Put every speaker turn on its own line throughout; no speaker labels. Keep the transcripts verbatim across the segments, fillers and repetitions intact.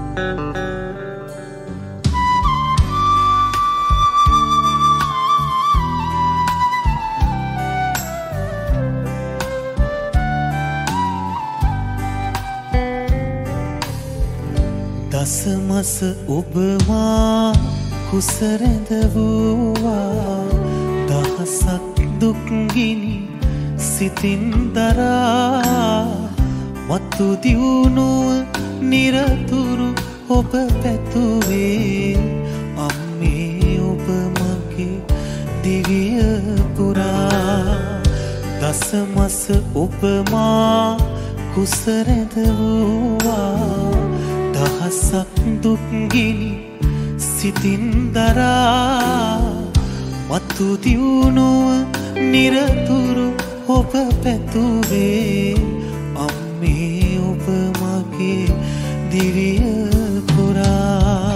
දසමස ඔබ මා කුස රැඳවුවා දහසක් දුක් ගිනි සිතින් දරා මතු දියුණුව නිරතුරු ඔබ පැතුවේ අම්මේ ඔබ මගේ දිවිය පුරා දසමස ඔබ මා කුස රැඳවුවා දහසක් දුක් ගිනි සිතින් දරා මතු දියුණුව නිරතුරු ඔබ පැතුවේ අම්මේ ඔබ මගේ දිවිය පුරා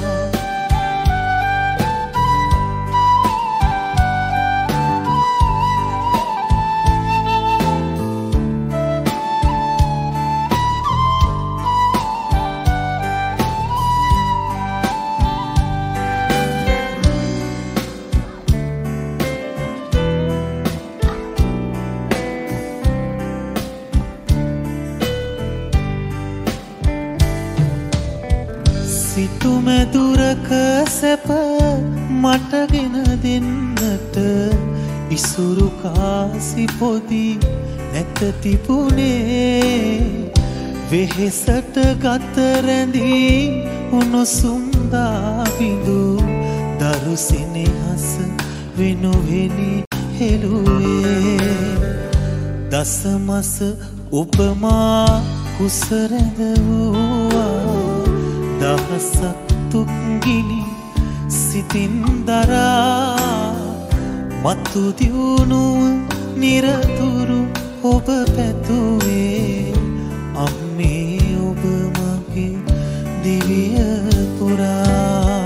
සිටුමැදුරක සැප මටගෙන දෙන්නට ඉසුරු කාසි පොදි නැත තිබුණේ වෙහෙසට ගත රැඳී උණුසුම් දා බිඳු දරු සෙනෙහස වෙනුවෙනි හෙළුවේ දසමස ඔබ මා කුස රැඳවුවා දහසක් දුක් ගිනි සිතින් දරා මතු දියුණුව නිරතුරු ඔබ පැතුවේ අම්මේ ඔබ මගේ දිවිය පුරා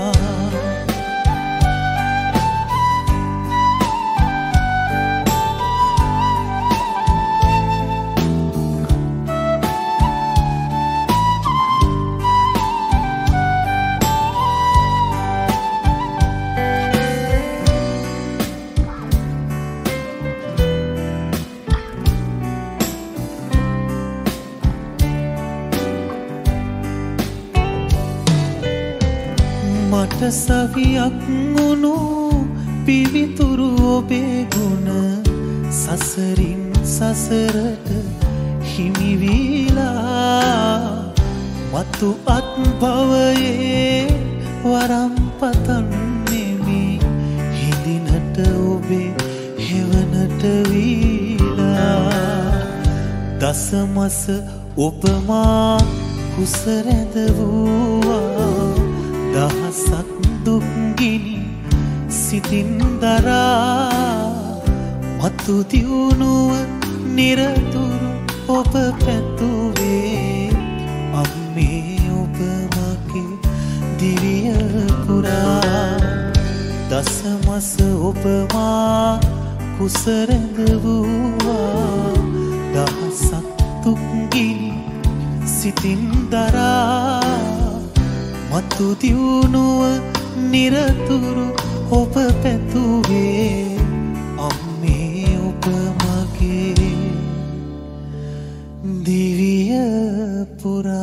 මට සවියක් වුණු පිවිතුරු ඔබේ ගුණ සසරින් සසරට හිමිවීලා මතු අත් භවයේ වරම් පතන්නෙමි හිඳිනට ඔබේ හෙවනට වීලා දසමස ඔබ මා කුස රැඳවුවා දහසක් දුක් ගිනි සිතින් දරා මතු දියුණුව නිරතුරු ඔබ පැතුවේ අම්මේ ඔබ මගේ දිවිය පුරා දසමස ඔබ මා කුස රැඳවුවා දහසක් දුක් ගිනි සිතින් දරා මතු දියුණුව නිරතුරු ඔබ පැතුවේ අම්මේ ඔබ මගේ දිවිය පුරා